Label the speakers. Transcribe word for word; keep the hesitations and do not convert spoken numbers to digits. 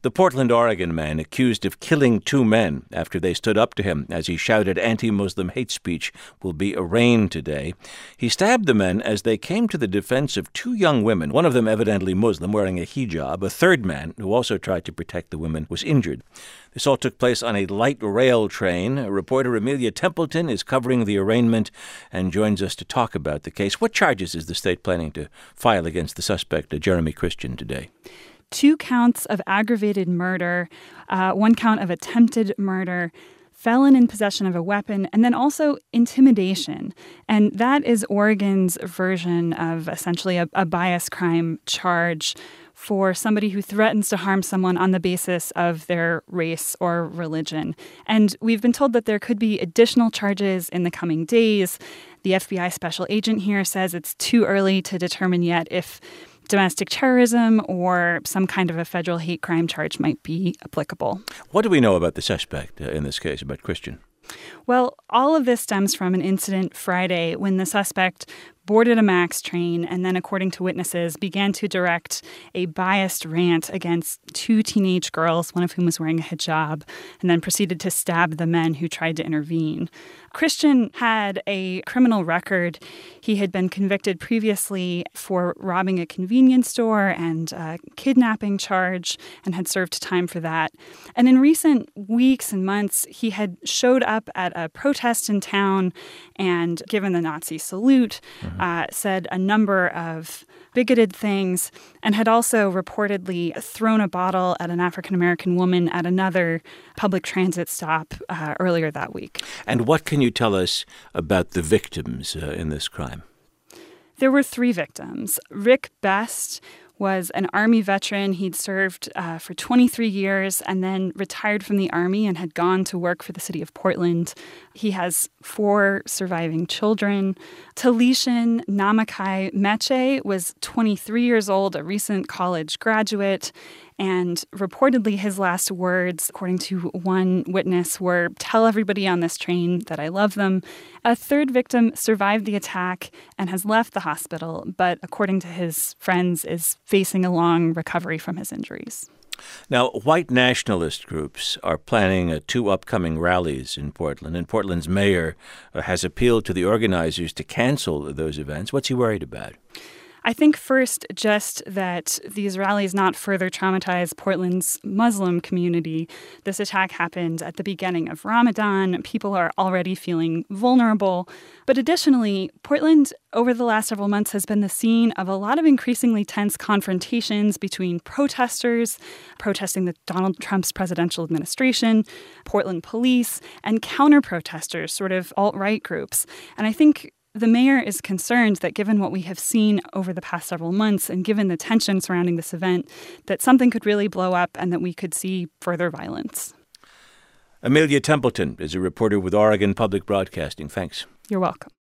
Speaker 1: The Portland, Oregon man accused of killing two men after they stood up to him as he shouted anti-Muslim hate speech will be arraigned today. He stabbed the men as they came to the defense of two young women, one of them evidently Muslim, wearing a hijab. A third man, who also tried to protect the women, was injured. This all took place on a light rail train. Reporter Amelia Templeton is covering the arraignment and joins us to talk about the case. What charges is the state planning to file against the suspect, Jeremy Christian, today?
Speaker 2: Two counts of aggravated murder, uh, one count of attempted murder, felon in possession of a weapon, and then also intimidation. And that is Oregon's version of essentially a, a bias crime charge for somebody who threatens to harm someone on the basis of their race or religion. And we've been told that there could be additional charges in the coming days. The F B I special agent here says it's too early to determine yet if domestic terrorism or some kind of a federal hate crime charge might be applicable.
Speaker 1: What do we know about the suspect uh, in this case, about Christian?
Speaker 2: Well, all of this stems from an incident Friday when the suspect boarded a MAX train and then, according to witnesses, began to direct a biased rant against two teenage girls, one of whom was wearing a hijab, and then proceeded to stab the men who tried to intervene. Christian had a criminal record. He had been convicted previously for robbing a convenience store and a kidnapping charge and had served time for that. And in recent weeks and months, he had showed up at a protest in town and given the Nazi salute, mm-hmm. uh, said a number of bigoted things, and had also reportedly thrown a bottle at an African-American woman at another public transit stop uh, earlier that week.
Speaker 1: And what can you tell us about the victims uh, in this crime?
Speaker 2: There were three victims. Rick Best was an Army veteran. He'd served uh, for twenty-three years and then retired from the Army and had gone to work for the city of Portland. He has four surviving children. Talishan Namakai Meche was twenty-three years old, a recent college graduate. And reportedly his last words, according to one witness, were, "Tell everybody on this train that I love them." A third victim survived the attack and has left the hospital, but according to his friends, is facing a long recovery from his injuries.
Speaker 1: Now, white nationalist groups are planning uh, two upcoming rallies in Portland, and Portland's mayor uh, has appealed to the organizers to cancel those events. What's he worried about?
Speaker 2: I think first just that these rallies not further traumatize Portland's Muslim community. This attack happened at the beginning of Ramadan. People are already feeling vulnerable. But additionally, Portland over the last several months has been the scene of a lot of increasingly tense confrontations between protesters protesting the Donald Trump's presidential administration, Portland police, and counter-protesters, sort of alt-right groups. And I think the mayor is concerned that given what we have seen over the past several months and given the tension surrounding this event, that something could really blow up and that we could see further violence.
Speaker 1: Amelia Templeton is a reporter with Oregon Public Broadcasting. Thanks.
Speaker 2: You're welcome.